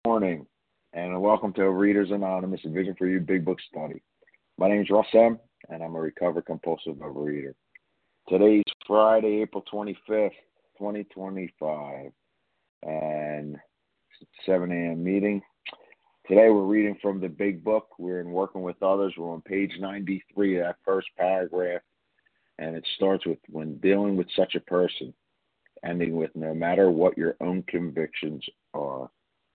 Morning, and welcome to Readers Anonymous, a Vision for You Big Book Study. My name is Russ M., and I'm a recovered compulsive overeater. Today's Friday, April 25th, 2025, and it's 7 a.m. meeting. Today we're reading from the Big Book. We're in Working with Others. We're on page 93, that first paragraph, and it starts with, when dealing with such a person, ending with, no matter what your own convictions are.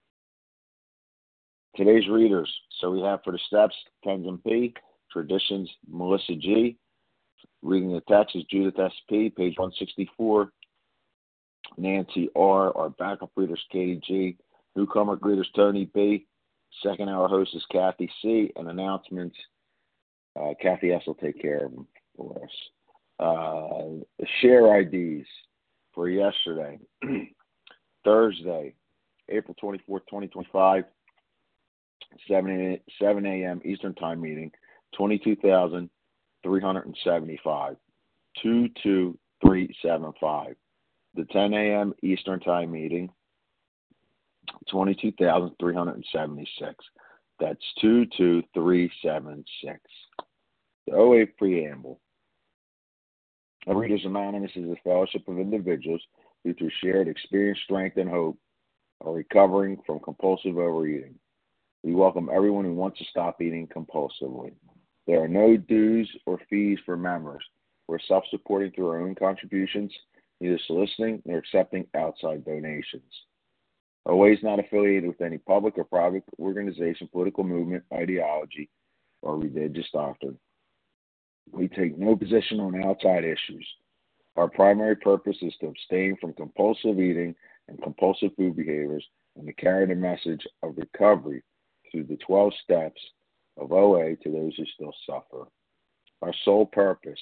Today's readers, so we have for the steps, Tenzin P., Traditions, Melissa G. Reading the text is Judith S.P., page 164. Nancy R., our backup readers, Katie G. Newcomer greeters, Tony B. Second hour host is Kathy C. And announcements, Kathy S. will take care of them for us. The share IDs for yesterday, Thursday, April 24th, 2025. 7 a.m. Eastern Time meeting, 22,375, 22375. The 10 a.m. Eastern Time meeting, 22,376. That's 22376. The OA Preamble. Readers Anonymous is a fellowship of individuals who, through shared experience, strength, and hope, are recovering from compulsive overeating. We welcome everyone who wants to stop eating compulsively. There are no dues or fees for members. We're self-supporting through our own contributions, neither soliciting nor accepting outside donations. OA is not affiliated with any public or private organization, political movement, ideology, or religious doctrine. We take no position on outside issues. Our primary purpose is to abstain from compulsive eating and compulsive food behaviors and to carry the message of recovery through the 12 steps of OA to those who still suffer. Our sole purpose.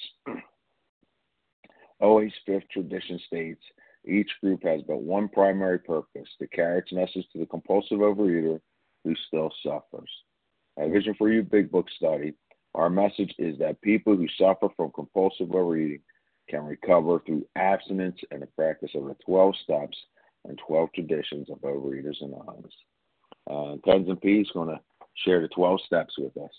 OA's fifth tradition states, each group has but one primary purpose, to carry its message to the compulsive overeater who still suffers. At Vision for You Big Book Study, our message is that people who suffer from compulsive overeating can recover through abstinence and the practice of the 12 steps and 12 traditions of Overeaters Anonymous. Tenzin P. is going to share the 12 steps with us.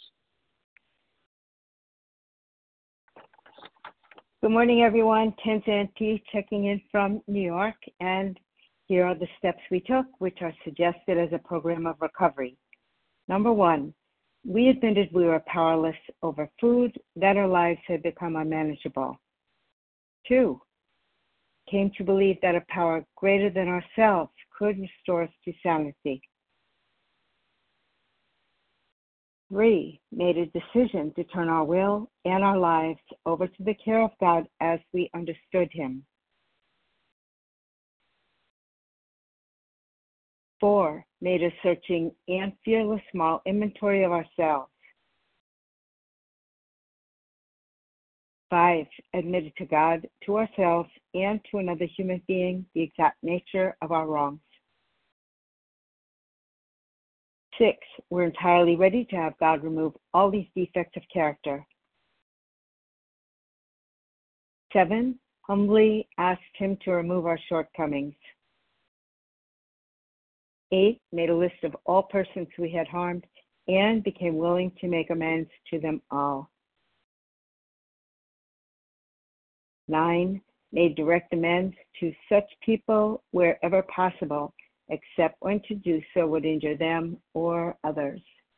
Good morning, everyone. Tenzin P. checking in from New York, and here are the steps we took, which are suggested as a program of recovery. Number 1, we admitted we were powerless over food, that our lives had become unmanageable. 2, came to believe that a power greater than ourselves could restore us to sanity. 3, made a decision to turn our will and our lives over to the care of God as we understood Him. 4, made a searching and fearless small inventory of ourselves. 5, admitted to God, to ourselves, and to another human being the exact nature of our wrongs. 6, we're entirely ready to have God remove all these defects of character. 7, humbly asked Him to remove our shortcomings. 8, made a list of all persons we had harmed and became willing to make amends to them all. 9, made direct amends to such people wherever possible, except when to do so would injure them or others.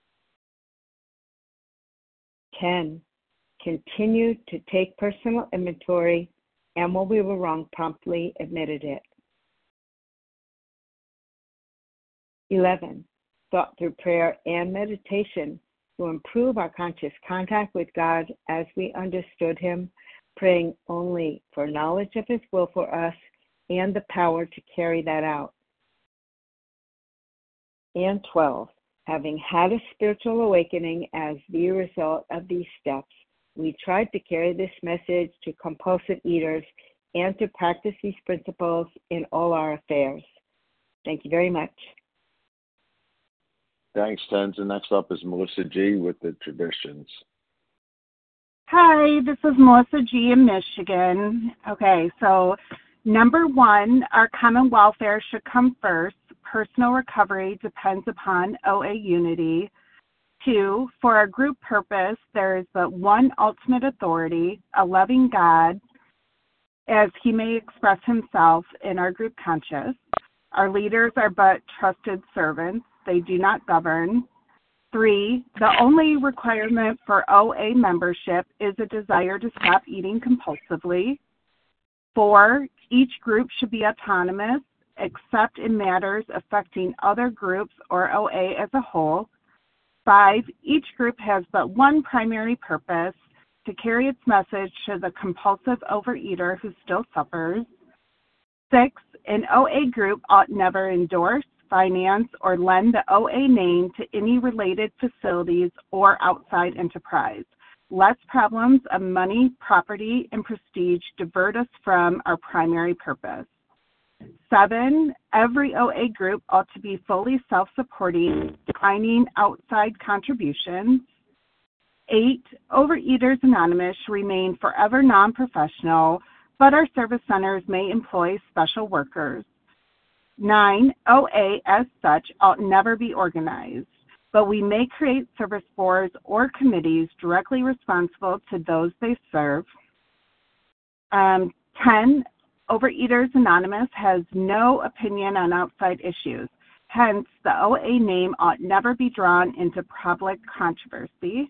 10, continued to take personal inventory, and when we were wrong, promptly admitted it. 11, thought through prayer and meditation to improve our conscious contact with God as we understood Him, praying only for knowledge of His will for us and the power to carry that out. And 12, having had a spiritual awakening as the result of these steps, we tried to carry this message to compulsive eaters and to practice these principles in all our affairs. Thank you very much. Thanks, Tenzin. Next up is Melissa G. with the traditions. Hi, this is Melissa G. in Michigan. Okay, so number 1, our common welfare should come first. personal recovery depends upon OA unity. 2, for our group purpose, there is but one ultimate authority, a loving God, as he may express himself in our group conscious. Our leaders are but trusted servants. They do not govern. 3, the only requirement for OA membership is a desire to stop eating compulsively. 4, each group should be autonomous, except in matters affecting other groups or OA as a whole. 5, each group has but one primary purpose, to carry its message to the compulsive overeater who still suffers. 6, an OA group ought never endorse, finance, or lend the OA name to any related facilities or outside enterprise. Less problems of money, property, and prestige divert us from our primary purpose. 7, every OA group ought to be fully self-supporting, declining outside contributions. 8, Overeaters Anonymous remain forever non-professional, but our service centers may employ special workers. 9, OA as such ought never be organized, but we may create service boards or committees directly responsible to those they serve. 10, Overeaters Anonymous has no opinion on outside issues. Hence, the OA name ought never be drawn into public controversy.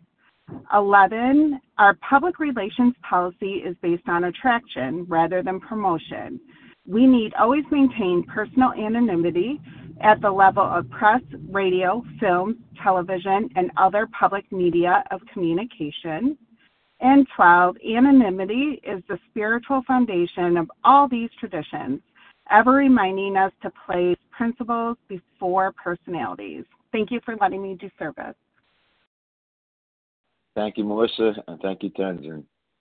11, our public relations policy is based on attraction rather than promotion. We need always maintain personal anonymity at the level of press, radio, film, television, and other public media of communication. And 12, anonymity is the spiritual foundation of all these traditions, ever reminding us to place principles before personalities. Thank you for letting me do service. Thank you, Melissa, and thank you, Tenzin.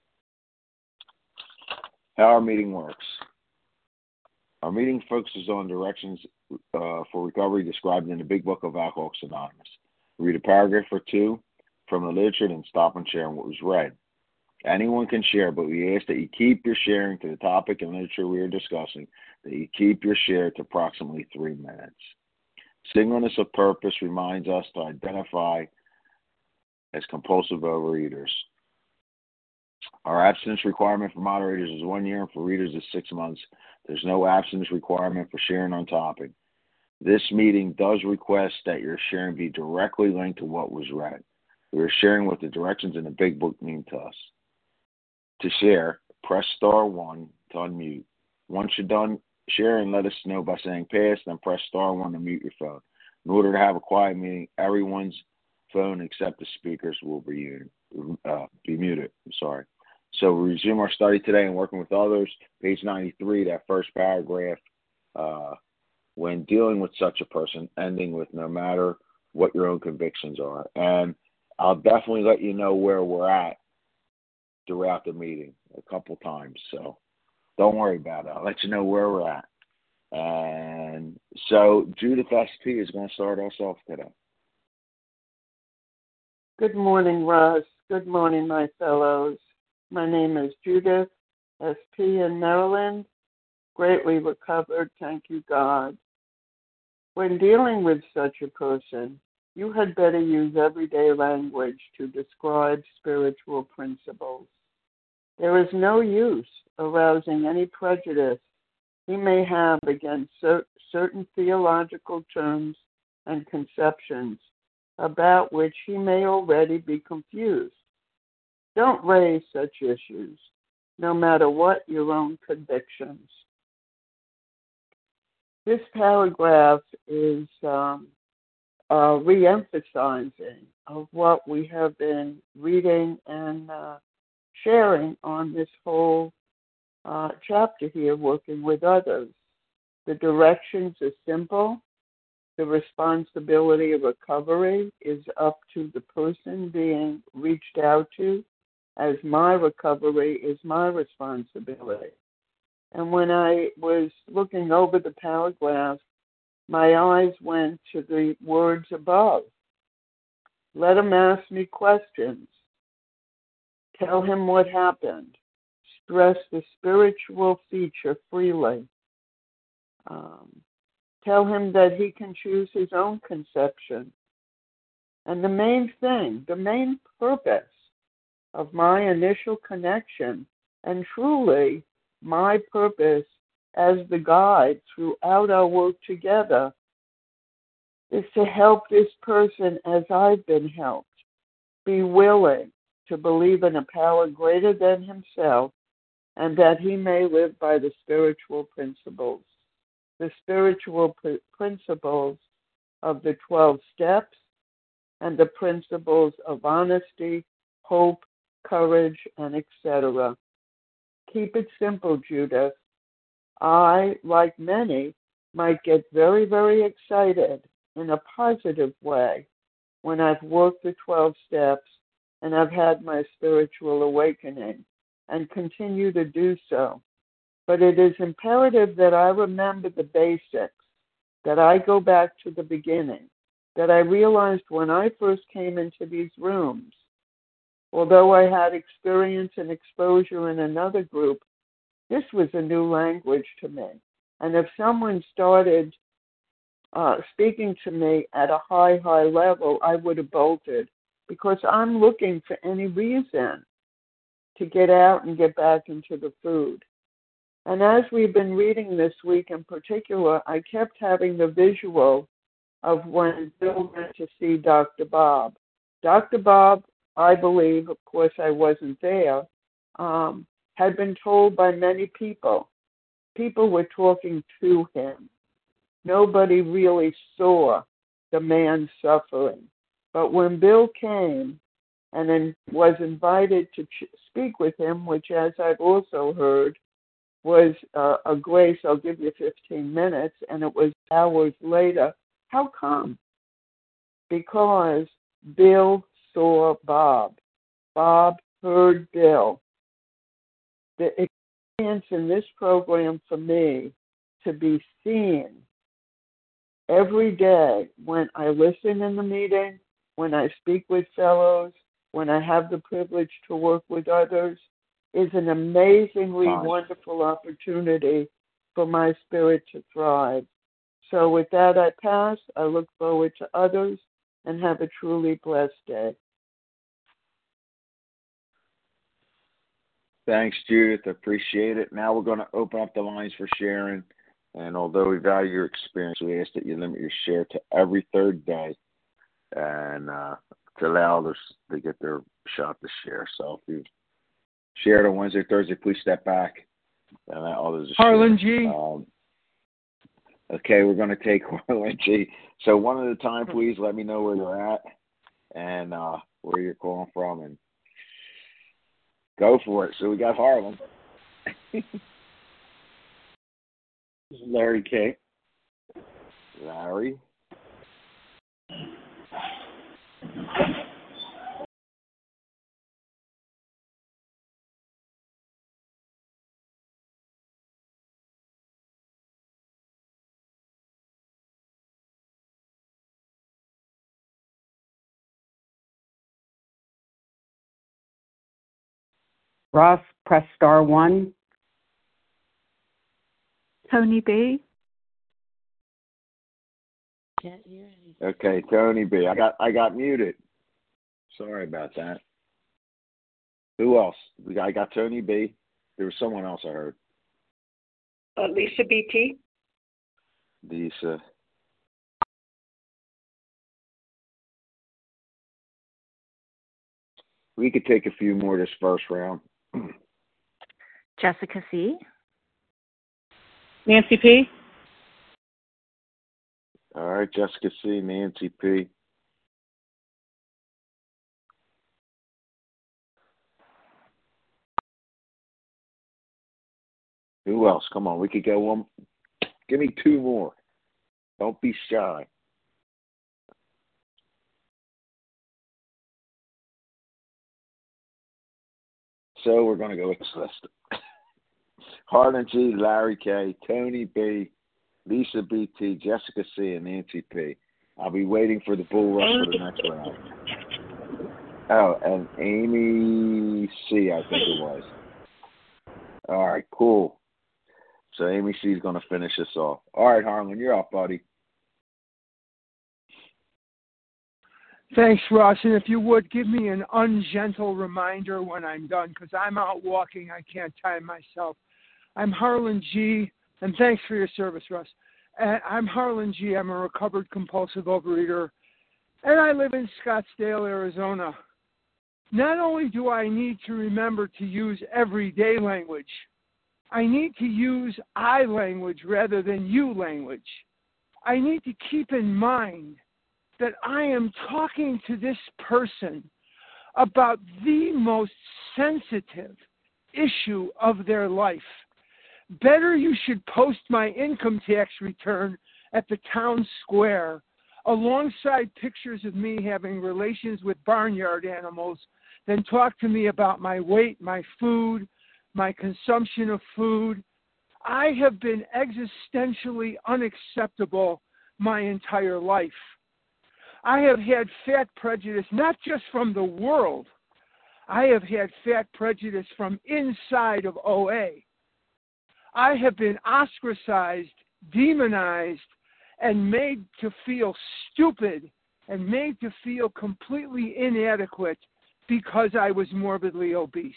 How our meeting works. Our meeting focuses on directions for recovery described in the Big Book of Alcoholics Anonymous. Read a paragraph or two from the literature and stop and share what was read. Anyone can share, but we ask that you keep your sharing to the topic and literature we are discussing, that you keep your share to approximately 3 minutes. Singleness of purpose reminds us to identify as compulsive overeaters. Our abstinence requirement for moderators is 1 year, and for readers is 6 months. There's no abstinence requirement for sharing on topic. This meeting does request that your sharing be directly linked to what was read. We are sharing what the directions in the Big Book mean to us. To share, press star 1 to unmute. Once you're done sharing, let us know by saying pass, then press star 1 to mute your phone. In order to have a quiet meeting, everyone's phone except the speakers will be muted. So we resume our study today and working with others. Page 93, that first paragraph, when dealing with such a person, ending with no matter what your own convictions are. And I'll definitely let you know where we're at throughout the meeting a couple times. So don't worry about it. I'll let you know where we're at. And so Judith SP is going to start us off today. Good morning, Russ. Good morning, my fellows. My name is Judith SP in Maryland. Greatly recovered, thank you, God. When dealing with such a person, you had better use everyday language to describe spiritual principles. There is no use arousing any prejudice he may have against certain theological terms and conceptions about which he may already be confused. Don't raise such issues, no matter what your own convictions. This paragraph is re-emphasizing of what we have been reading and sharing on this whole chapter here, working with others. The directions are simple. The responsibility of recovery is up to the person being reached out to, as my recovery is my responsibility. And when I was looking over the paragraph, my eyes went to the words above. Let him ask me questions. Tell him what happened. Stress the spiritual feature freely. Tell him that he can choose his own conception. And the main thing, the main purpose of my initial connection, and truly my purpose as the guide throughout our work together, is to help this person as I've been helped, be willing to believe in a power greater than himself, and that he may live by the spiritual principles. The spiritual principles of the 12 steps and the principles of honesty, hope, courage, and etc. Keep it simple, Judith. I, like many, might get very, very excited in a positive way when I've worked the 12 steps and I've had my spiritual awakening and continue to do so. But it is imperative that I remember the basics, that I go back to the beginning, that I realized when I first came into these rooms, although I had experience and exposure in another group, this was a new language to me. And if someone started speaking to me at a high level, I would have bolted, because I'm looking for any reason to get out and get back into the food. And as we've been reading this week in particular, I kept having the visual of when Bill went to see Dr. Bob. Dr. Bob, I believe, of course I wasn't there, had been told by many people. People were talking to him. Nobody really saw the man suffering. But when Bill came and then was invited to speak with him, which, as I've also heard, was a grace, I'll give you 15 minutes, and it was hours later. How come? Because Bill saw Bob. Bob heard Bill. The experience in this program for me to be seen every day when I listen in the meeting, when I speak with fellows, when I have the privilege to work with others, is an amazingly wonderful opportunity for my spirit to thrive. So with that, I pass. I look forward to others, and have a truly blessed day. Thanks, Judith. Appreciate it. Now we're going to open up the lines for sharing. And although we value your experience, we ask that you limit your share to every third day, and to allow others to get their shot to share. So if you've shared on Wednesday, Thursday, please step back and allow others to Harlan share. G. Okay, we're going to take Harlan G. So one at a time, please let me know where you're at and where you're calling from, and go for it. So we got Harlan. Larry K. Larry. Ross, press star 1. Tony B. Okay, Tony B. I got muted. Sorry about that. Who else? I got Tony B. There was someone else I heard. Lisa BT. Lisa. We could take a few more this first round. Jessica C. Nancy P. All right, Jessica C., Nancy P. Who else? Come on, we could go one. Give me two more. Don't be shy. So we're going to go with this list. Harlan G., Larry K., Tony B., Lisa BT, Jessica C., and Nancy P. I'll be waiting for the bull rush for the next round. Oh, and Amy C., I think it was. All right, cool. So Amy C is going to finish us off. All right, Harlan, you're up, buddy. Thanks, Russ. And if you would, give me an ungentle reminder when I'm done, because I'm out walking. I can't time myself. I'm Harlan G., and thanks for your service, Russ. I'm Harlan G. I'm a recovered compulsive overeater, and I live in Scottsdale, Arizona. Not only do I need to remember to use everyday language, I need to use I language rather than you language. I need to keep in mind that I am talking to this person about the most sensitive issue of their life. Better, you should post my income tax return at the town square alongside pictures of me having relations with barnyard animals than talk to me about my weight, my food, my consumption of food. I have been existentially unacceptable my entire life. I have had fat prejudice, not just from the world. I have had fat prejudice from inside of OA. I have been ostracized, demonized, and made to feel stupid and made to feel completely inadequate because I was morbidly obese.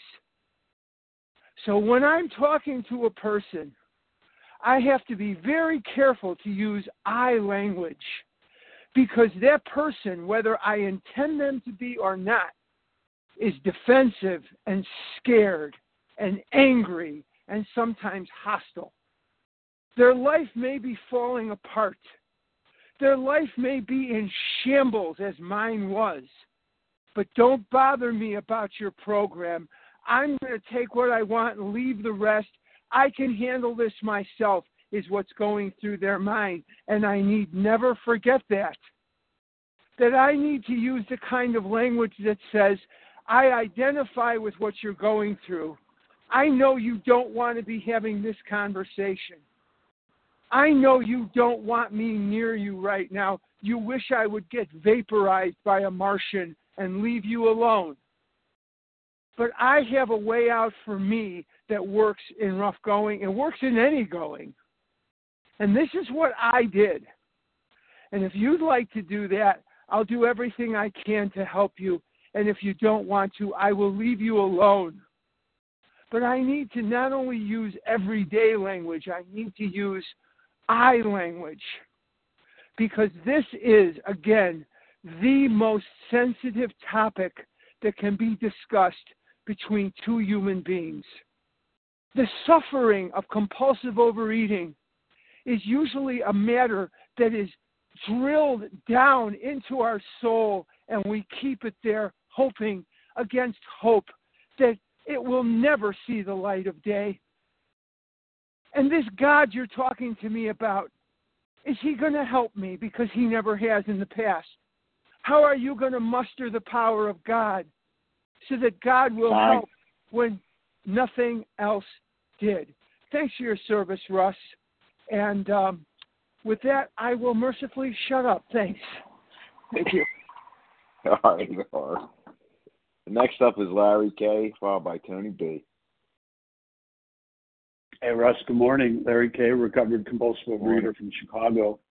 So when I'm talking to a person, I have to be very careful to use I language, because that person, whether I intend them to be or not, is defensive and scared and angry and sometimes hostile. Their life may be falling apart. Their life may be in shambles as mine was. But don't bother me about your program. I'm going to take what I want and leave the rest. I can handle this myself, is what's going through their mind. And I need never forget that I need to use the kind of language that says, I identify with what you're going through. I know you don't want to be having this conversation. I know you don't want me near you right now. You wish I would get vaporized by a Martian and leave you alone. But I have a way out for me that works in rough going and works in any going. And this is what I did. And if you'd like to do that, I'll do everything I can to help you. And if you don't want to, I will leave you alone. But I need to not only use everyday language, I need to use I language. Because this is, again, the most sensitive topic that can be discussed between two human beings. The suffering of compulsive overeating is usually a matter that is drilled down into our soul, and we keep it there, hoping against hope that it will never see the light of day. And this God you're talking to me about, is he going to help me? Because he never has in the past. How are you going to muster the power of God so that God will help when nothing else did? Thanks for your service, Russ. And with that, I will mercifully shut up. Thanks. Thank you. All right. Next up is Larry K., followed by Tony B. Hey, Russ, good morning. Larry K., recovered compulsive overeater from Chicago.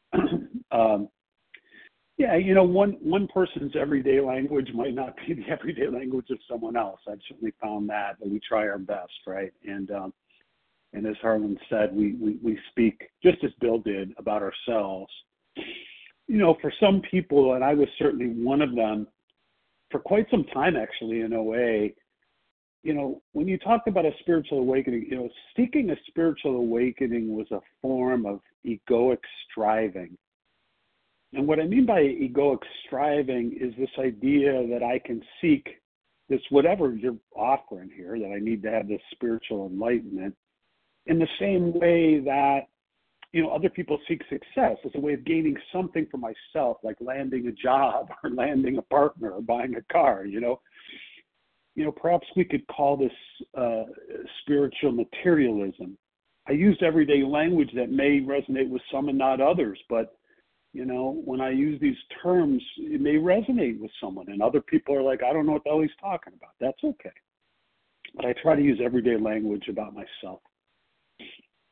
Yeah, you know, one person's everyday language might not be the everyday language of someone else. I've certainly found that, but we try our best, right? And as Harlan said, we speak, just as Bill did, about ourselves. You know, for some people, and I was certainly one of them, for quite some time actually in OA, you know, when you talk about a spiritual awakening, you know, seeking a spiritual awakening was a form of egoic striving. And what I mean by egoic striving is this idea that I can seek this, whatever you're offering here, that I need to have this spiritual enlightenment, in the same way that, you know, other people seek success as a way of gaining something for myself, like landing a job or landing a partner or buying a car, you know. You know, perhaps we could call this spiritual materialism. I used everyday language that may resonate with some and not others, but, you know, when I use these terms, it may resonate with someone, and other people are like, I don't know what the hell he's talking about. That's okay. But I try to use everyday language about myself.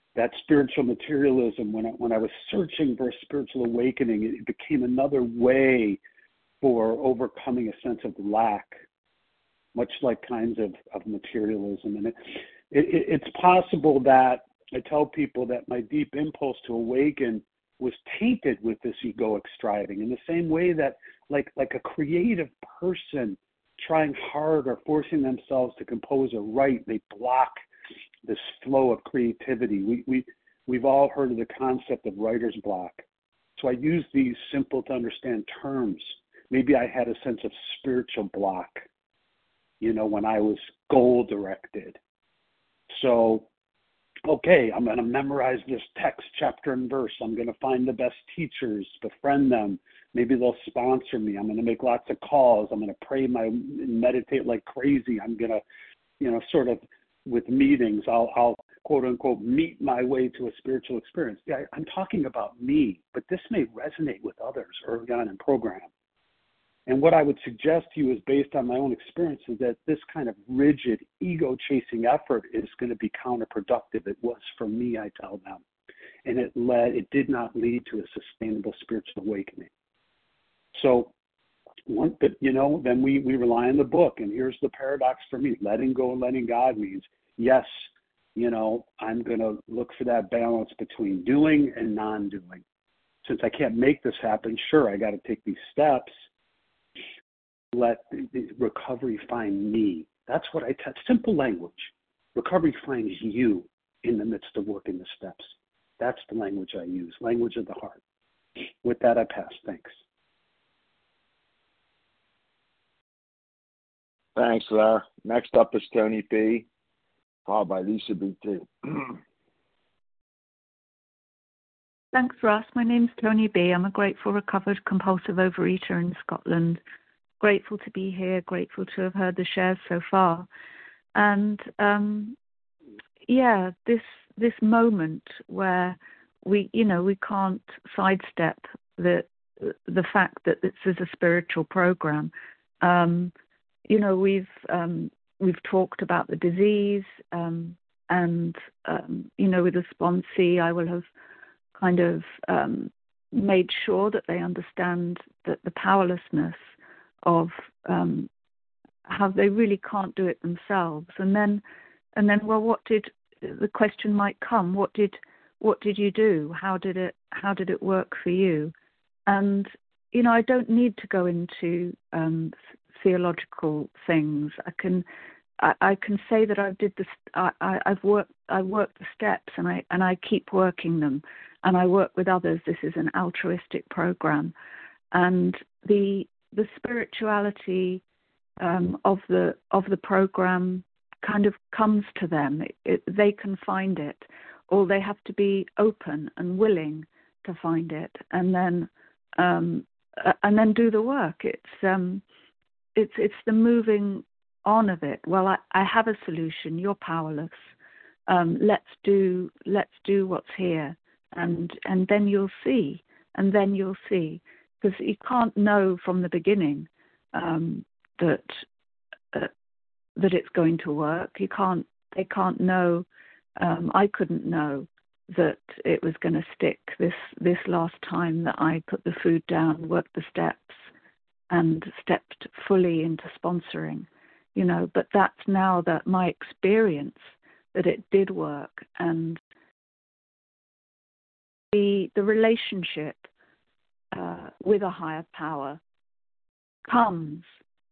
that spiritual materialism, when I was searching for a spiritual awakening, it became another way for overcoming a sense of lack, much like kinds of materialism. And it's possible that I tell people that my deep impulse to awaken was tainted with this egoic striving, in the same way that like a creative person trying hard or forcing themselves to compose or write, they block this flow of creativity. We've all heard of the concept of writer's block. So I use these simple to understand terms. Maybe I had a sense of spiritual block, when I was goal directed. So, okay, I'm going to memorize this text, chapter and verse. I'm going to find the best teachers, befriend them. Maybe they'll sponsor me. I'm going to make lots of calls. I'm going to pray and meditate like crazy. I'm going to, sort of with meetings, I'll quote unquote meet my way to a spiritual experience. Yeah, I'm talking about me, but this may resonate with others early on in program. And what I would suggest to you is based on my own experience is that this kind of rigid ego-chasing effort is going to be counterproductive. It was for me, I tell them. And it did not lead to a sustainable spiritual awakening. So, then we rely on the book. And here's the paradox for me. Letting go and letting God means, yes, I'm going to look for that balance between doing and non-doing. Since I can't make this happen, sure, I got to take these steps. Let the recovery find me. That's what I tell. Simple language. Recovery finds you in the midst of working the steps. That's the language I use, language of the heart. With that, I pass. Thanks. Thanks, Larry. Next up is Tony P., followed by Lisa B.T. Thanks, Russ. My name's Tony B. I'm a grateful, recovered, compulsive overeater in Scotland. Grateful to be here, grateful to have heard the shares so far. And, this moment where we can't sidestep the fact that this is a spiritual program. We've talked about the disease, and with the sponsee, I will have kind of made sure that they understand that the powerlessness of how they really can't do it themselves. And then, the question might come, what did you do? How did it work for you? And, I don't need to go into theological things. I can say that I worked the steps, and I keep working them, and I work with others. This is an altruistic program, and the spirituality of the program kind of comes to them. They can find it. All they have to be open and willing to find it, and then do the work. It's the moving on of it. Well, I have a solution. You're powerless. Let's do what's here, and then you'll see. And then you'll see, because you can't know from the beginning that it's going to work. They can't know. I couldn't know that it was going to stick this last time that I put the food down, worked the steps, and stepped fully into sponsoring. But that's now that my experience that it did work, and the relationship with a higher power comes.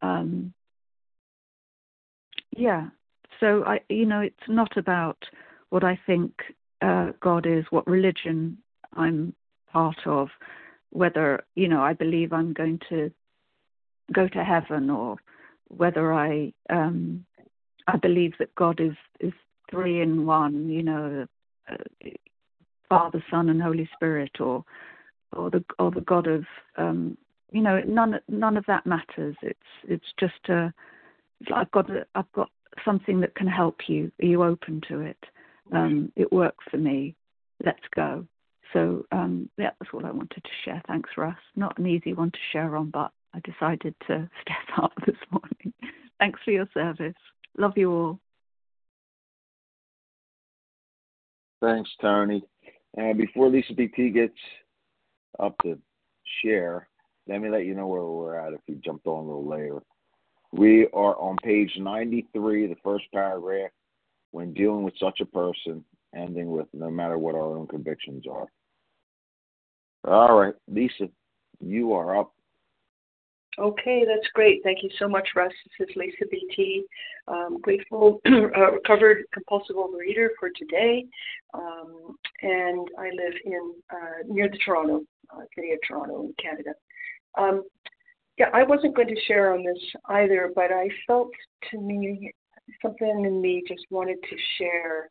So it's not about what I think God is, what religion I'm part of, whether I believe I'm going to go to heaven, or whether I believe that God is three in one, Father, Son, and Holy Spirit, or the God of none of that matters. It's just I've got something that can help you. Are you open to it? It worked for me. Let's go. So that's all I wanted to share. Thanks, Russ. Not an easy one to share on, but I decided to step up this morning. Thanks for your service. Love you all. Thanks, Tony. And before Lisa BT gets up to share, let me let you know where we're at if you jumped on a little later. We are on page 93, the first paragraph, when dealing with such a person, ending with no matter what our own convictions are. All right, Lisa, you are up. Okay, that's great. Thank you so much, Russ. This is Lisa BT. Grateful, recovered compulsive overeater for today. And I live in near the Toronto, city of Toronto in Canada. Yeah, I wasn't going to share on this either, but I felt to me, something in me just wanted to share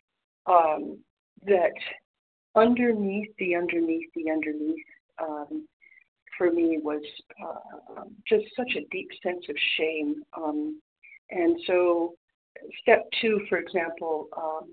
that underneath, for me was just such a deep sense of shame. And so step 2, for example,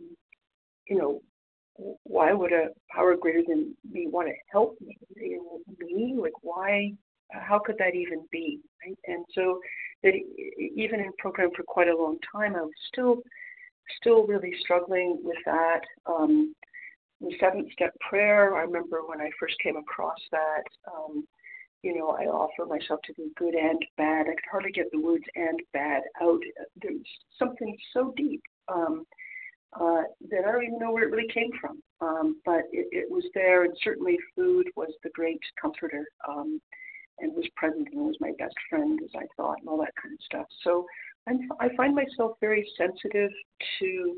why would a power greater than me want to help me? Me? Like, why? How could that even be? Right? And so that even in program for quite a long time, I was still really struggling with that. The 7-step prayer, I remember when I first came across that, I offer myself to be good and bad. I could hardly get the words and bad out. There's something so deep that I don't even know where it really came from. But it was there, and certainly food was the great comforter and was present and was my best friend, as I thought, and all that kind of stuff. So I find myself very sensitive to,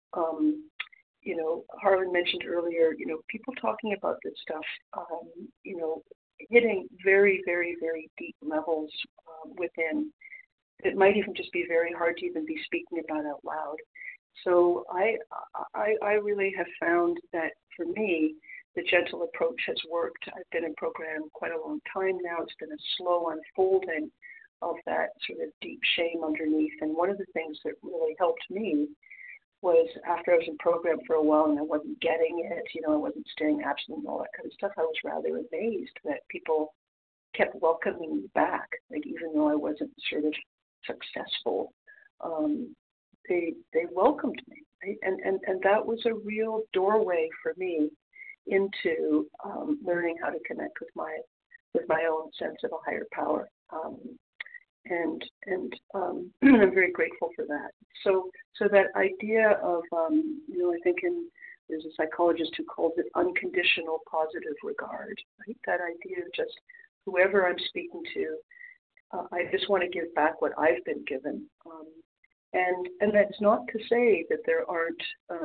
Harlan mentioned earlier, people talking about this stuff, hitting very, very, very deep levels within. It might even just be very hard to even be speaking about out loud. So I really have found that for me, the gentle approach has worked. I've been in program quite a long time now. It's been a slow unfolding of that sort of deep shame underneath. And one of the things that really helped me was after I was in program for a while and I wasn't getting it, I wasn't staying abstinent and all that kind of stuff, I was rather amazed that people kept welcoming me back. Like, even though I wasn't sort of successful, they welcomed me. Right? And that was a real doorway for me into learning how to connect with my own sense of a higher power. And I'm very grateful for that. So that idea of, I think there's a psychologist who calls it unconditional positive regard, right? That idea of just whoever I'm speaking to, I just want to give back what I've been given. And that's not to say that there aren't,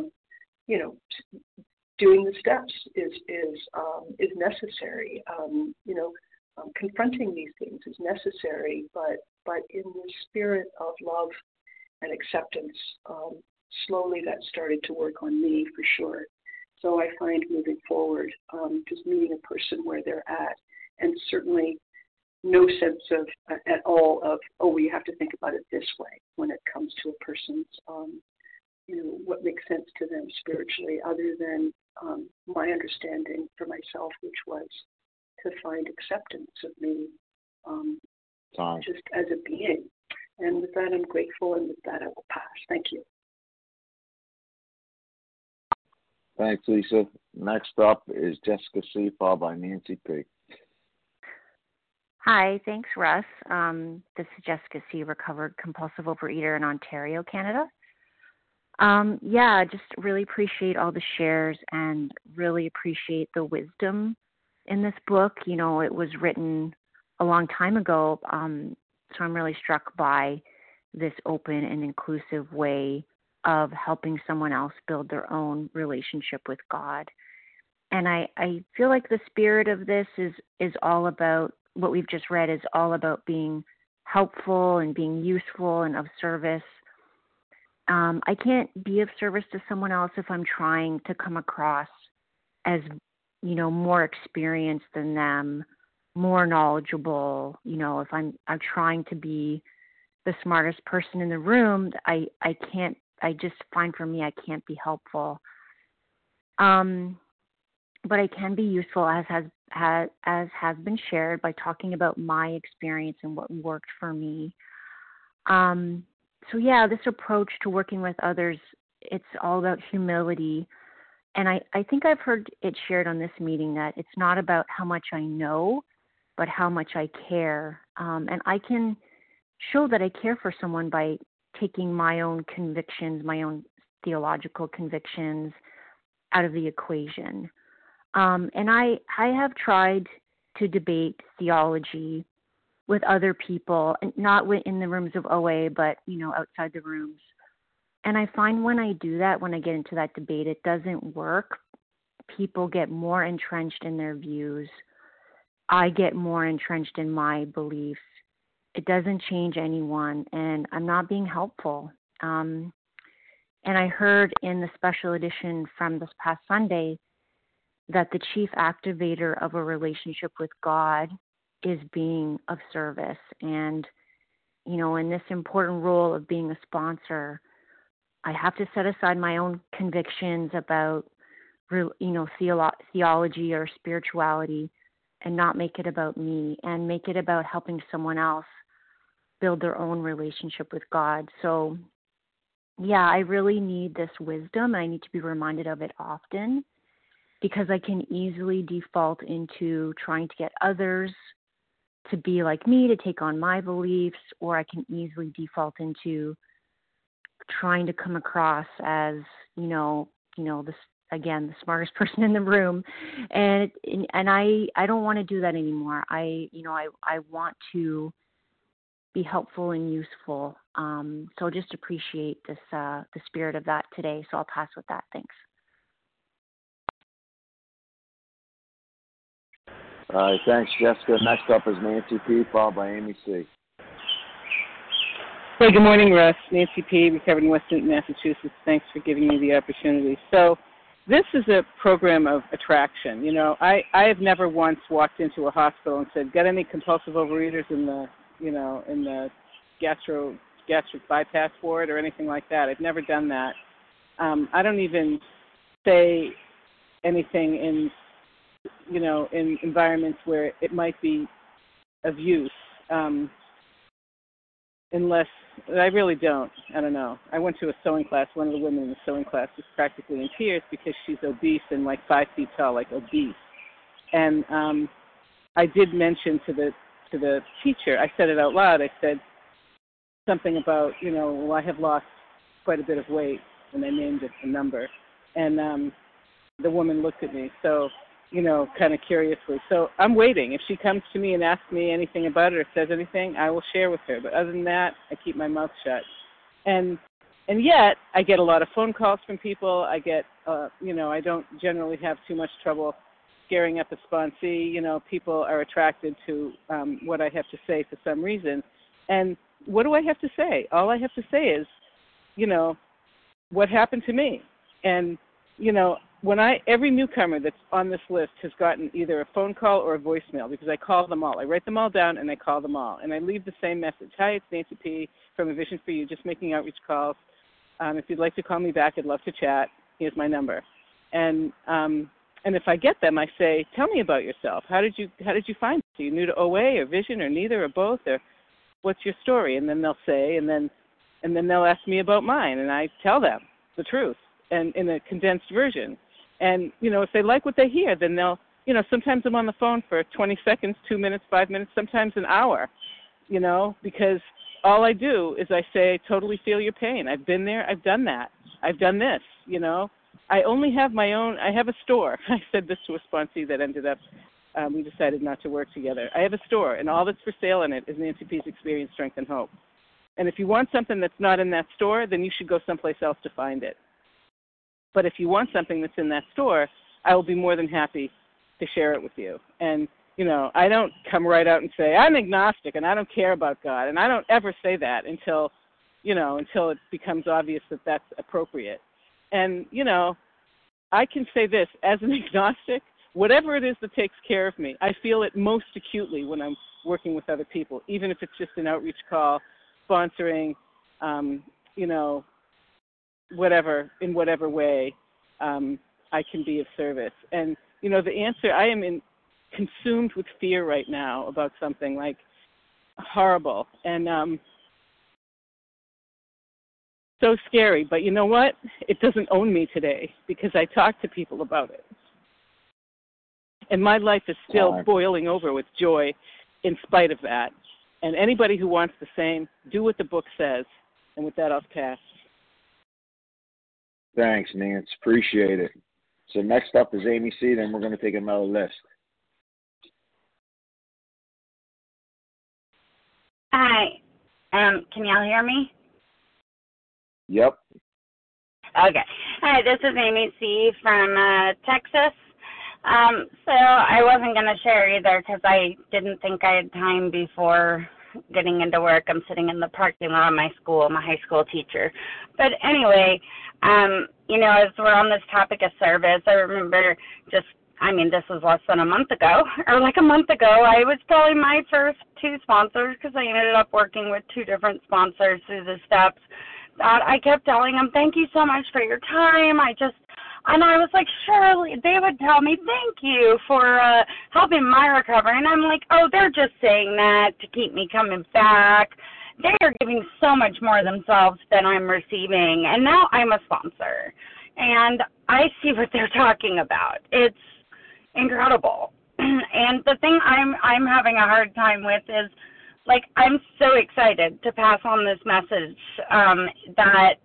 doing the steps is necessary. Confronting these things is necessary, but in the spirit of love and acceptance, slowly that started to work on me for sure. So I find moving forward, just meeting a person where they're at, and certainly no sense of at all of, we have to think about it this way when it comes to a person's, what makes sense to them spiritually, other than my understanding for myself, which was to find acceptance of me just as a being. And with that, I'm grateful, and with that, I will pass. Thank you. Thanks, Lisa. Next up is Jessica C., followed by Nancy P. Hi, thanks, Russ. This is Jessica C., recovered compulsive overeater in Ontario, Canada. Just really appreciate all the shares and really appreciate the wisdom in this book. It was written a long time ago, so I'm really struck by this open and inclusive way of helping someone else build their own relationship with God. And I feel like the spirit of this is all about, what we've just read is all about being helpful and being useful and of service. I can't be of service to someone else if I'm trying to come across as, more experienced than them, more knowledgeable. If I'm trying to be the smartest person in the room, I just find for me, I can't be helpful. But I can be useful, as has been shared, by talking about my experience and what worked for me. This approach to working with others, it's all about humility And I think I've heard it shared on this meeting that it's not about how much I know, but how much I care. And I can show that I care for someone by taking my own convictions, my own theological convictions out of the equation. And I have tried to debate theology with other people, not in the rooms of OA, but, outside the rooms. And I find when I do that, when I get into that debate, it doesn't work. People get more entrenched in their views. I get more entrenched in my beliefs. It doesn't change anyone, and I'm not being helpful. And I heard in the special edition from this past Sunday that the chief activator of a relationship with God is being of service. And, in this important role of being a sponsor, I have to set aside my own convictions about, theology or spirituality and not make it about me and make it about helping someone else build their own relationship with God. So, yeah, I really need this wisdom. I need to be reminded of it often because I can easily default into trying to get others to be like me, to take on my beliefs, or I can easily default into trying to come across as, the smartest person in the room. And I don't want to do that anymore. I want to be helpful and useful. So just appreciate this, the spirit of that today. So I'll pass with that. Thanks. All right, thanks, Jessica. Next up is Nancy P., followed by Amy C. Hey, good morning, Russ. Nancy P., recovered in West Newton, Massachusetts. Thanks for giving me the opportunity. So this is a program of attraction. I have never once walked into a hospital and said, got any compulsive overeaters in the gastric bypass ward or anything like that. I've never done that. I don't even say anything in environments where it might be of use, unless I really don't. I don't know. I went to a sewing class. One of the women in the sewing class was practically in tears because she's obese and like 5 feet tall, like obese. And I did mention to the teacher, I said it out loud, I said something about, I have lost quite a bit of weight, and I named it a number. And the woman looked at me, so, kind of curiously. So I'm waiting. If she comes to me and asks me anything about it or says anything, I will share with her. But other than that, I keep my mouth shut. And yet, I get a lot of phone calls from people. I get, I don't generally have too much trouble scaring up a sponsee. People are attracted to what I have to say for some reason. And what do I have to say? All I have to say is, what happened to me. And, every newcomer that's on this list has gotten either a phone call or a voicemail because I call them all. I write them all down and I call them all. And I leave the same message. Hi, it's Nancy P. from A Vision for You, just making outreach calls. If you'd like to call me back, I'd love to chat. Here's my number. And if I get them, I say, tell me about yourself. How did you find it? Are you new to OA or Vision or neither or both? Or what's your story? And then they'll say, and then they'll ask me about mine. And I tell them the truth and in a condensed version. And, if they like what they hear, then they'll, sometimes I'm on the phone for 20 seconds, 2 minutes, 5 minutes, sometimes an hour, because all I do is I say, totally feel your pain. I've been there. I've done that. I've done this, I only have I have a store. I said this to a sponsee that ended up, we decided not to work together. I have a store, and all that's for sale in it is Nancy P's Experience, Strength, and Hope. And if you want something that's not in that store, then you should go someplace else to find it. But if you want something that's in that store, I will be more than happy to share it with you. And, I don't come right out and say, I'm agnostic and I don't care about God. And I don't ever say that until it becomes obvious that that's appropriate. And, I can say this, as an agnostic, whatever it is that takes care of me, I feel it most acutely when I'm working with other people, even if it's just an outreach call, sponsoring, whatever, in whatever way I can be of service. And, the answer, I am consumed with fear right now about something like horrible. And so scary. But you know what? It doesn't own me today because I talk to people about it. And my life is still boiling over with joy in spite of that. And anybody who wants the same, do what the book says. And with that, I'll pass. Thanks, Nance. Appreciate it. So next up is Amy C. Then we're going to take another list. Hi. Can y'all hear me? Yep. Okay. Hi, this is Amy C. from Texas. So I wasn't going to share either because I didn't think I had time before getting into work. I'm sitting in the parking lot of my school. I'm a high school teacher. But anyway, as we're on this topic of service, I remember this was less than a month ago, or like a month ago, I was telling my first two sponsors, because I ended up working with two different sponsors through the steps, that I kept telling them, thank you so much for your time. And I was like, surely they would tell me thank you for helping my recovery. And I'm like, oh, they're just saying that to keep me coming back. They are giving so much more themselves than I'm receiving. And now I'm a sponsor. And I see what they're talking about. It's incredible. And the thing I'm having a hard time with is, like, I'm so excited to pass on this message that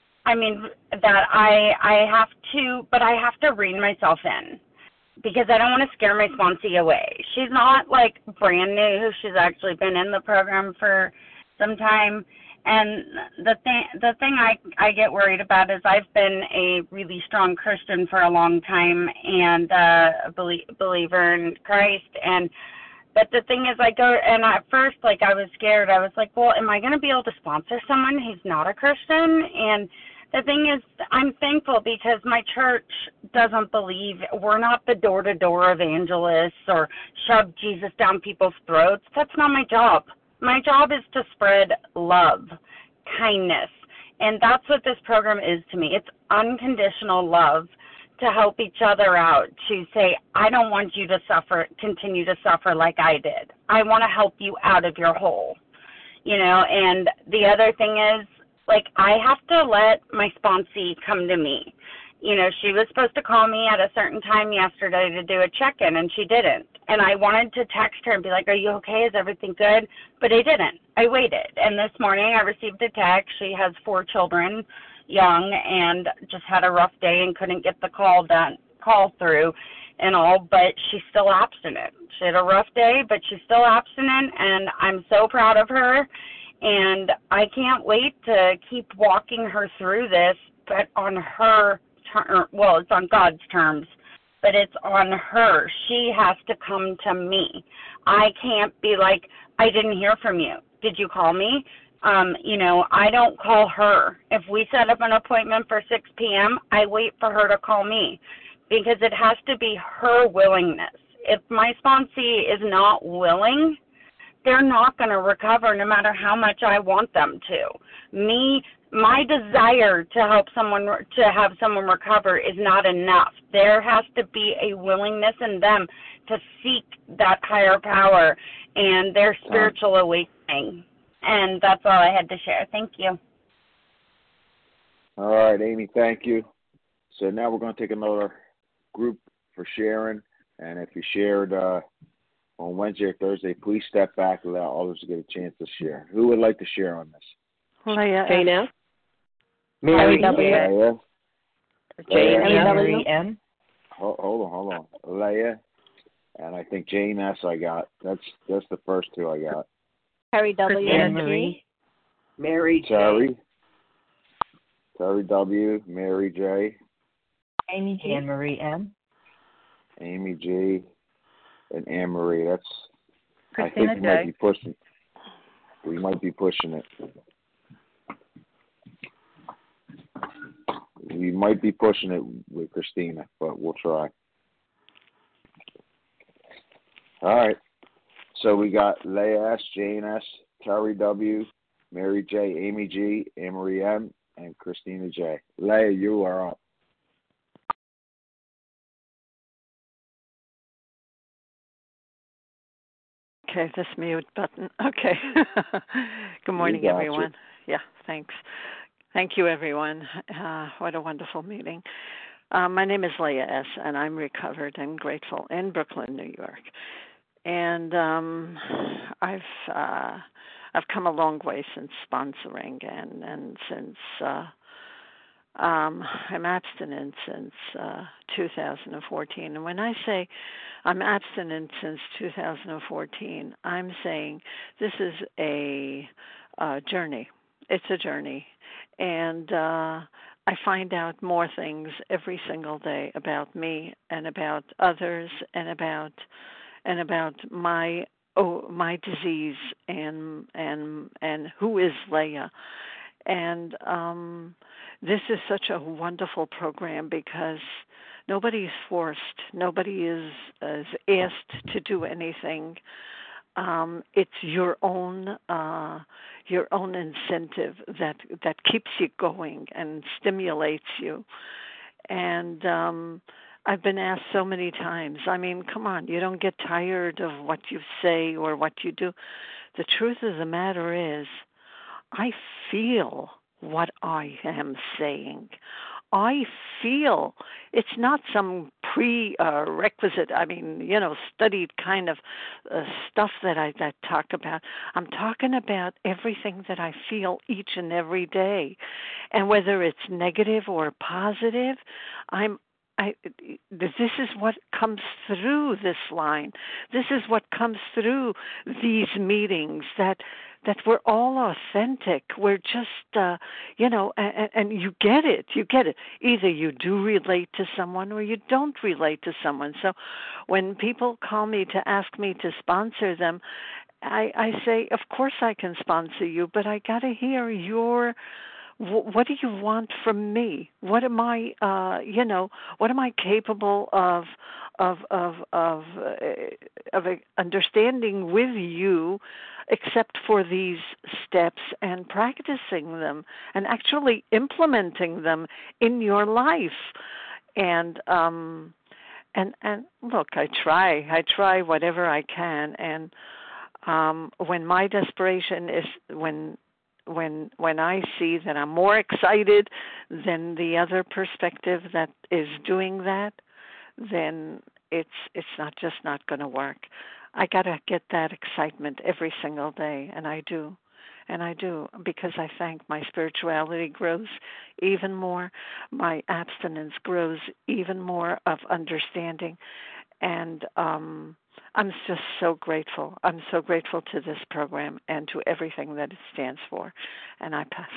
I have to rein myself in because I don't want to scare my sponsee away. She's not, like, brand new. She's actually been in the program for some time. And the thing I get worried about is I've been a really strong Christian for a long time and a believer in Christ. But the thing is, I go, and at first, like, I was scared. I was like, well, am I going to be able to sponsor someone who's not a Christian? And the thing is, I'm thankful because my church doesn't believe, we're not the door-to-door evangelists or shove Jesus down people's throats. That's not my job. My job is to spread love, kindness, and that's what this program is to me. It's unconditional love to help each other out, to say, I don't want you to continue to suffer like I did. I want to help you out of your hole, and the other thing is, like, I have to let my sponsee come to me. She was supposed to call me at a certain time yesterday to do a check-in, and she didn't. And I wanted to text her and be like, are you okay? Is everything good? But I didn't. I waited. And this morning I received a text. She has 4 children, young, and just had a rough day and couldn't get the call through and all, but she's still abstinent. She had a rough day, but she's still abstinent, and I'm so proud of her. And I can't wait to keep walking her through this, but on her it's on God's terms, but it's on her. She has to come to me. I can't be like, I didn't hear from you. Did you call me? I don't call her. If we set up an appointment for 6 p.m., I wait for her to call me because it has to be her willingness. If my sponsee is not willing, they're not going to recover no matter how much I want them to. My desire to have someone recover is not enough. There has to be a willingness in them to seek that higher power and their spiritual awakening. And that's all I had to share. Thank you. All right, Amy, thank you. So now we're going to take another group for sharing. And if you shared on Wednesday or Thursday, please step back and allow others to get a chance to share. Who would like to share on this? Leah. Jane. Mary W. Jane M. Hold on. Leah, and I think Jane S. I got. That's the first 2 I got. Terry W. Anne Marie. Mary J. Terry W. Mary J. Amy G. Anne Marie M. Amy G. And Anne Marie. That's. Christina I think we might be pushing it. We might be pushing it with Christina, but we'll try. All right. So we got Leah S., Jane S., Terry W., Mary J., Amy G., Anne Marie M., and Christina J. Leah, you are up. Okay, this mute button. Okay. Good morning, everyone. Yeah, thanks. Thank you, everyone. What a wonderful meeting. My name is Leah S., and I'm recovered and grateful in Brooklyn, New York. And I've come a long way since sponsoring and since I'm abstinent since 2014. And when I say I'm abstinent since 2014, I'm saying this is a journey. It's a journey. And I find out more things every single day about me and about others and about my disease and who is Leah. And this is such a wonderful program because nobody is forced. Nobody is asked to do anything. It's your own incentive that keeps you going and stimulates you. And I've been asked so many times, I mean, come on, you don't get tired of what you say or what you do. The truth of the matter is, I feel what I am saying. I feel it's not some prerequisite, studied kind of stuff that I talk about. I'm talking about everything that I feel each and every day. And whether it's negative or positive, this is what comes through this line. This is what comes through these meetings, that we're all authentic. We're just, and you get it. You get it. Either you do relate to someone or you don't relate to someone. So when people call me to ask me to sponsor them, I say, of course I can sponsor you, but I got to hear what do you want from me? What am I, what am I capable of understanding with you, except for these steps and practicing them and actually implementing them in your life? And look, I try whatever I can. And when my desperation is when I see that I'm more excited than the other perspective that is doing that, then it's not going to work. I got to get that excitement every single day, and I do. And I do, because I think my spirituality grows even more, my abstinence grows even more of understanding, and I'm just so grateful. I'm so grateful to this program and to everything that it stands for. And I pass.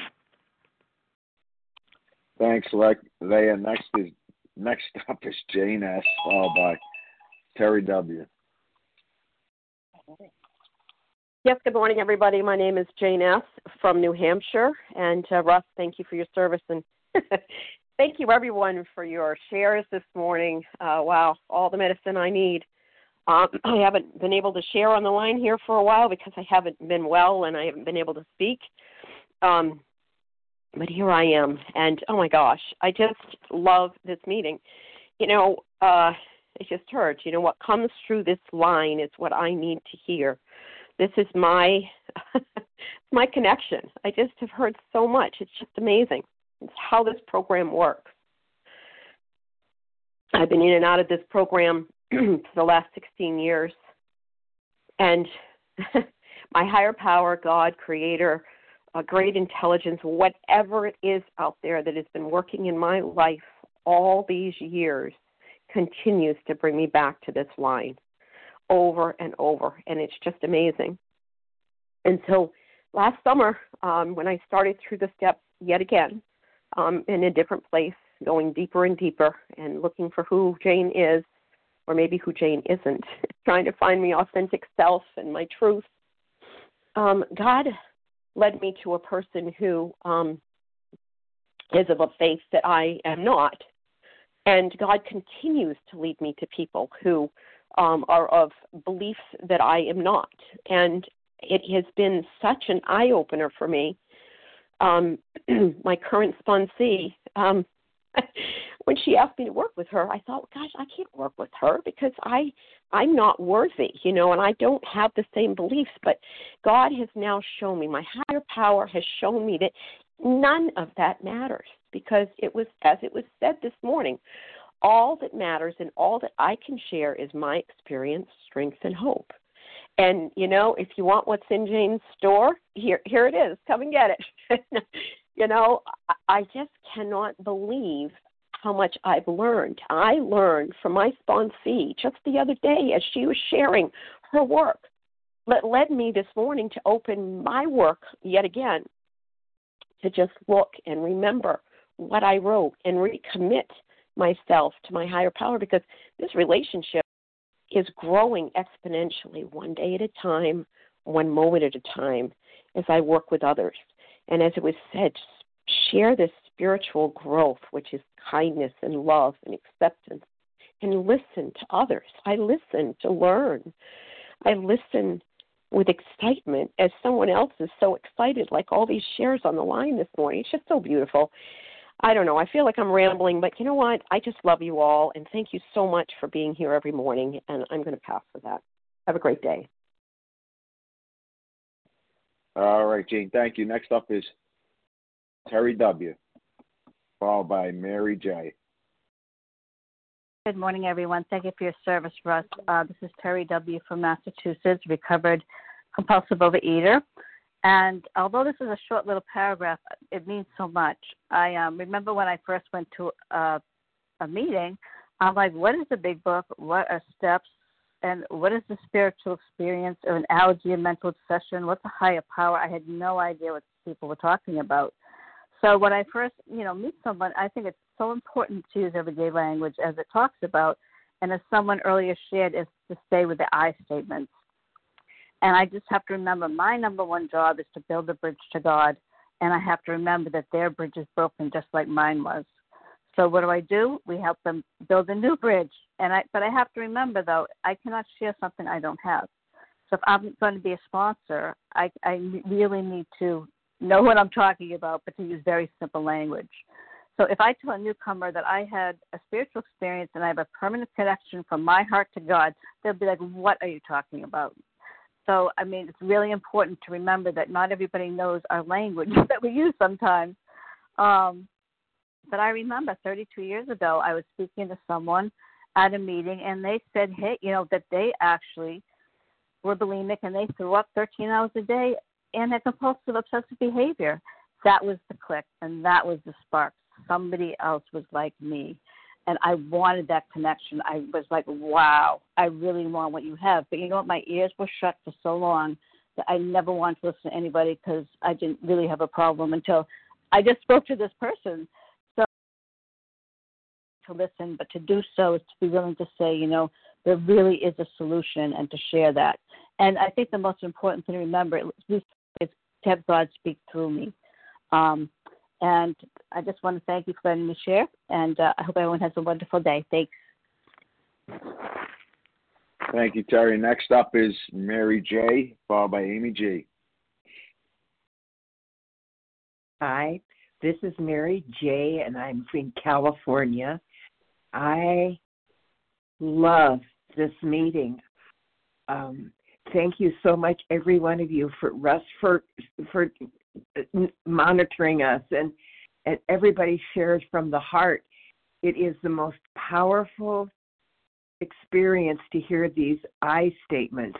Thanks, Leah. Next up is Jane S., followed by Terry W. Yes, good morning, everybody. My name is Jane S. from New Hampshire. And Russ, thank you for your service. And thank you, everyone, for your shares this morning. Wow, all the medicine I need. I haven't been able to share on the line here for a while because I haven't been well and I haven't been able to speak. But here I am. And, oh, my gosh, I just love this meeting. I just heard, what comes through this line is what I need to hear. This is my my connection. I just have heard so much. It's just amazing. It's how this program works. I've been in and out of this program for the last 16 years. And my higher power, God, creator, a great intelligence, whatever it is out there that has been working in my life all these years, continues to bring me back to this line over and over, and it's just amazing. And so last summer, when I started through the steps yet again, in a different place, going deeper and deeper and looking for who Jane is, or maybe who Jane isn't, trying to find my authentic self and my truth, God led me to a person who is of a faith that I am not. And God continues to lead me to people who are of beliefs that I am not. And it has been such an eye-opener for me. My current sponsee, when she asked me to work with her, I thought, gosh, I can't work with her because I'm not worthy, and I don't have the same beliefs. But God has now shown me, my higher power has shown me that None of that matters, because it was, as it was said this morning, all that matters and all that I can share is my experience, strength, and hope. And, you know, if you want what's in Jane's store, here it is. Come and get it. You know, I just cannot believe how much I've learned. I learned from my sponsee just the other day as she was sharing her work that led me this morning to open my work yet again, to just look and remember what I wrote and recommit myself to my higher power, because this relationship is growing exponentially, one day at a time, one moment at a time, as I work with others. And as it was said, share this spiritual growth, which is kindness and love and acceptance, and listen to others. I listen to learn. I listen with excitement as someone else is so excited, like all these shares on the line this morning. It's just so beautiful. I don't know. I feel like I'm rambling, but you know what? I just love you all, and thank you so much for being here every morning, and I'm going to pass for that. Have a great day. All right, Jane, thank you. Next up is Terry W., followed by Mary J. Good morning, everyone. Thank you for your service, Russ. This is Terry W. from Massachusetts, recovered compulsive overeater. And although this is a short little paragraph, it means so much. I remember when I first went to a meeting, I'm like, what is the big book? What are steps? And what is the spiritual experience or analogy of mental obsession? What's a higher power? I had no idea what people were talking about. So when I first, meet someone, I think it's so important to use everyday language as it talks about. And as someone earlier shared, is to stay with the I statements. And I just have to remember my number one job is to build a bridge to God. And I have to remember that their bridge is broken just like mine was. So what do? We help them build a new bridge. But I have to remember, though, I cannot share something I don't have. So if I'm going to be a sponsor, I really need to know what I'm talking about, but to use very simple language. So if I tell a newcomer that I had a spiritual experience and I have a permanent connection from my heart to God, they'll be like, what are you talking about? So, it's really important to remember that not everybody knows our language that we use sometimes. But I remember 32 years ago, I was speaking to someone at a meeting, and they said, hey, that they actually were bulimic, and they threw up 13 hours a day and had compulsive obsessive behavior. That was the click, and that was the spark. Somebody else was like me. And I wanted that connection. I was like, wow, I really want what you have. But you know what? My ears were shut for so long that I never wanted to listen to anybody because I didn't really have a problem until I just spoke to this person. So to listen, but to do so is to be willing to say, there really is a solution, and to share that. And I think the most important thing to remember is to have God speak through me. And I just want to thank you for letting me share, and I hope everyone has a wonderful day. Thanks. Thank you, Terry. Next up is Mary J., followed by Amy G. Hi, this is Mary J., and I'm from California. I love this meeting. Thank you so much, every one of you, for monitoring us, and everybody shares from the heart. It is the most powerful experience to hear these I statements.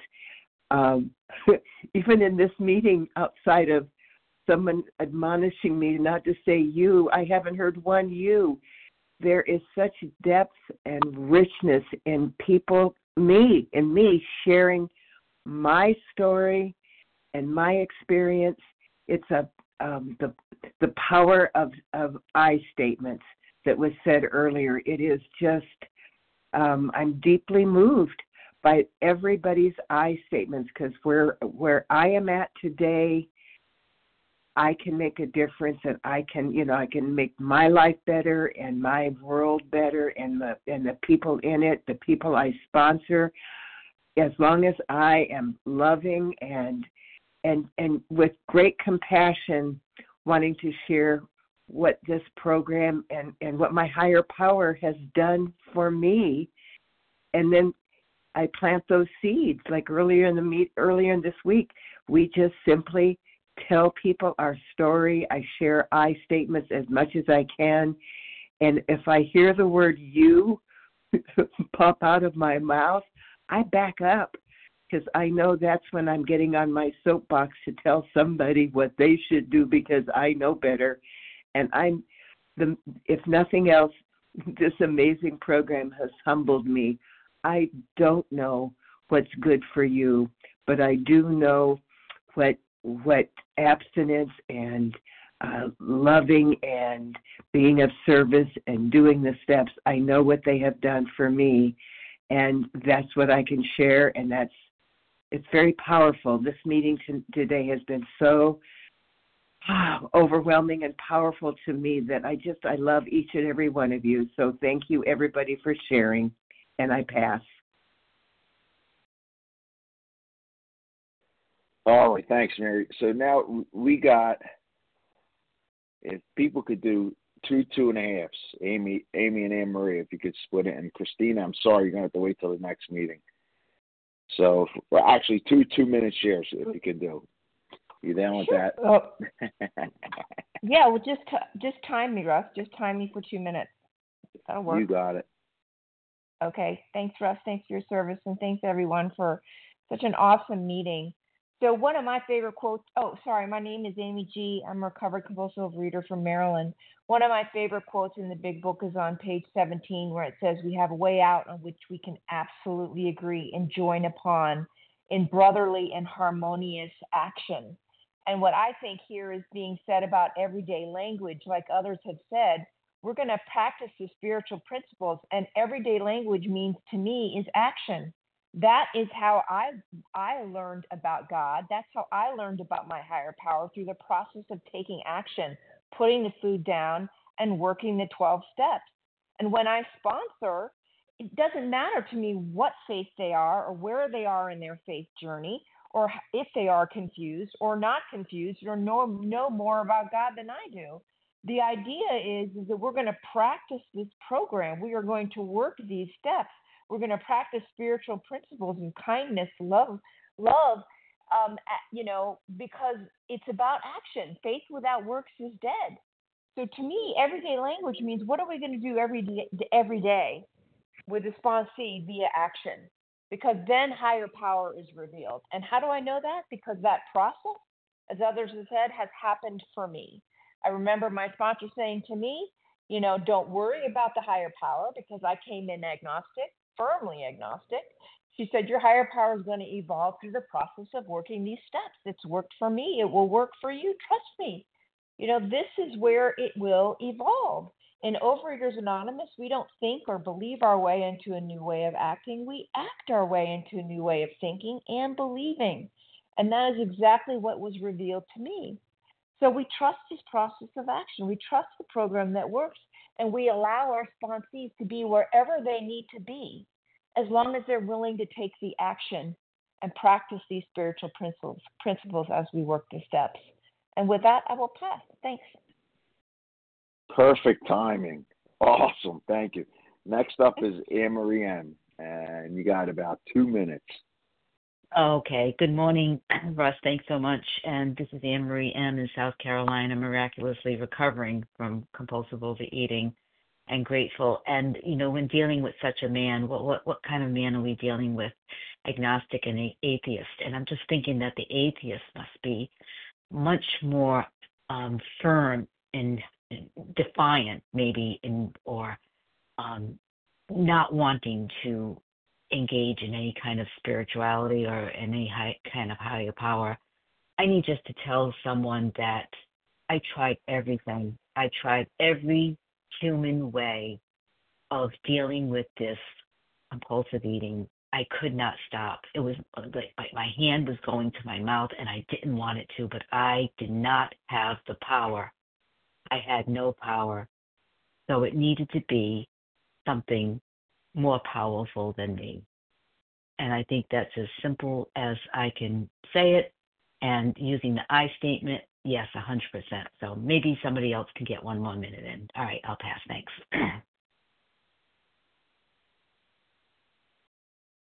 Even in this meeting, outside of someone admonishing me not to say you, I haven't heard one you. There is such depth and richness in people, me sharing my story and my experience. It's the power of I statements that was said earlier. It is just, I'm deeply moved by everybody's I statements, because where I am at today, I can make a difference, and I can make my life better and my world better, and the people in it, the people I sponsor, as long as I am loving and with great compassion, wanting to share what this program and what my higher power has done for me. And then I plant those seeds. Like earlier in this week, we just simply tell people our story. I share I statements as much as I can. And if I hear the word you pop out of my mouth, I back up because I know that's when I'm getting on my soapbox to tell somebody what they should do because I know better. And if nothing else, this amazing program has humbled me. I don't know what's good for you, but I do know what abstinence and loving and being of service and doing the steps, I know what they have done for me, and that's what I can share, and it's very powerful. This meeting today has been so overwhelming and powerful to me that I love each and every one of you. So thank you, everybody, for sharing, and I pass. All right, thanks, Mary. So now we got, if people could do 2.5s, Amy and Anne Marie, if you could split it, and Christina, I'm sorry, you're going to have to wait till the next meeting. So, well, actually, 2-minute shares, if you could do. You down with that? Yeah, well, just time me, Russ. Just time me for 2 minutes. That'll work. You got it. Okay. Thanks, Russ. Thanks for your service, and thanks, everyone, for such an awesome meeting. So one of my favorite quotes, my name is Amy G. I'm a recovered compulsive reader from Maryland. One of my favorite quotes in the big book is on page 17, where it says, "We have a way out on which we can absolutely agree and join upon in brotherly and harmonious action." And what I think here is being said about everyday language, like others have said, we're going to practice the spiritual principles, and everyday language means, to me, is action. That is how I learned about God. That's how I learned about my higher power, through the process of taking action, putting the food down, and working the 12 steps. And when I sponsor, it doesn't matter to me what faith they are or where they are in their faith journey, or if they are confused or not confused or know more about God than I do. The idea is that we're going to practice this program. We are going to work these steps. We're going to practice spiritual principles and kindness, love, because it's about action. Faith without works is dead. So to me, everyday language means, what are we going to do every day with the sponsee via action? Because then higher power is revealed. And how do I know that? Because that process, as others have said, has happened for me. I remember my sponsor saying to me, don't worry about the higher power, because I came in agnostic, firmly agnostic. She said, your higher power is going to evolve through the process of working these steps. It's worked for me. It will work for you. Trust me. This is where it will evolve. In Overeaters Anonymous, we don't think or believe our way into a new way of acting. We act our way into a new way of thinking and believing. And that is exactly what was revealed to me. So we trust this process of action. We trust the program that works, and we allow our sponsees to be wherever they need to be, as long as they're willing to take the action and practice these spiritual principles as we work the steps. And with that, I will pass. Thanks. Perfect timing. Awesome. Thank you. Next up is Anne Marie M., and you got about 2 minutes. Okay. Good morning, Russ. Thanks so much. And this is Anne Marie M. in South Carolina, miraculously recovering from compulsive overeating, and grateful. And when dealing with such a man, what kind of man are we dealing with? Agnostic and atheist. And I'm just thinking that the atheist must be much more firm and defiant, maybe, or not wanting to engage in any kind of spirituality or any kind of higher power. I need just to tell someone that I tried everything. I tried every human way of dealing with this compulsive eating. I could not stop. It was like my hand was going to my mouth, and I didn't want it to, but I did not have the power. I had no power. So it needed to be something more powerful than me. And I think that's as simple as I can say it. And using the I statement, yes, 100%. So maybe somebody else can get 1 more minute in. All right, I'll pass. Thanks.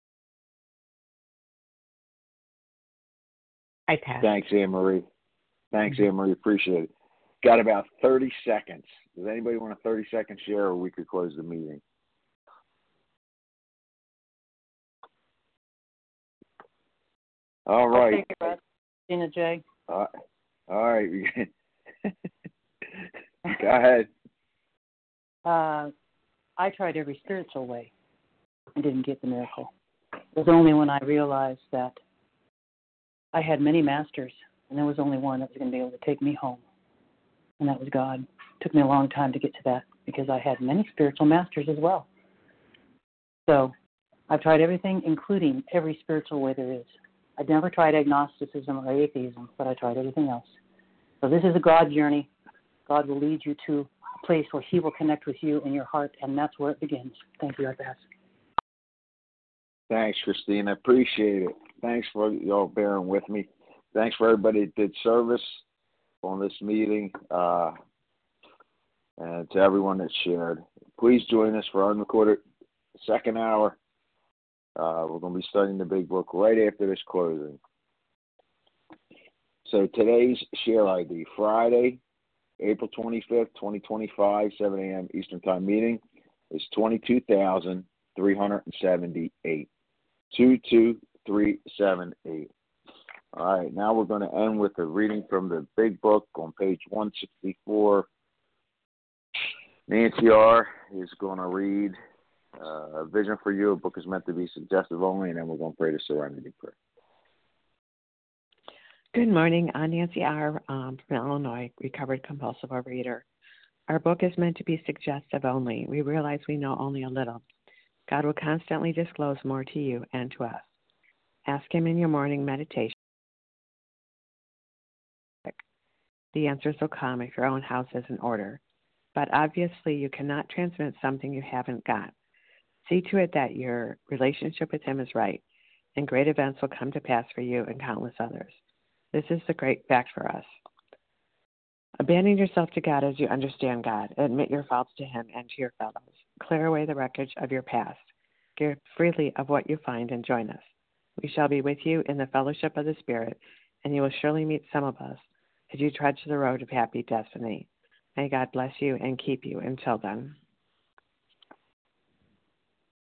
I pass. Thanks, Anne Marie. Thanks, Anne-Marie. Appreciate it. Got about 30 seconds. Does anybody want a 30-second share, or we could close the meeting? All right. I'll take it, Russ. Tina J. All right. Go ahead. I tried every spiritual way and didn't get the miracle. It was only when I realized that I had many masters, and there was only one that was going to be able to take me home, and that was God. It took me a long time to get to that because I had many spiritual masters as well. So I've tried everything, including every spiritual way there is. I'd never tried agnosticism or atheism, but I tried everything else. So this is a God journey. God will lead you to a place where he will connect with you in your heart, and that's where it begins. Thank you, I pass. Thanks, Christine. I appreciate it. Thanks for y'all bearing with me. Thanks for everybody that did service on this meeting, and to everyone that shared. Please join us for unrecorded second hour. We're going to be studying the big book right after this closing. So today's share ID, Friday, April 25th, 2025, 7 a.m. Eastern Time meeting is 22,378. 22378. All right, now we're going to end with a reading from the big book on page 164. Nancy R. is going to read A Vision for You. A book is meant to be suggestive only, and then we're going to pray the Serenity Prayer. Good morning. I'm Nancy R. From Illinois, recovered compulsive overeater. Our book is meant to be suggestive only. We realize we know only a little. God will constantly disclose more to you and to us. Ask him in your morning meditation. The answers will come if your own house is in order. But obviously, you cannot transmit something you haven't got. See to it that your relationship with him is right, and great events will come to pass for you and countless others. This is the great fact for us. Abandon yourself to God as you understand God. Admit your faults to him and to your fellows. Clear away the wreckage of your past. Give freely of what you find and join us. We shall be with you in the fellowship of the Spirit, and you will surely meet some of us as you trudge the road of happy destiny. May God bless you and keep you until then.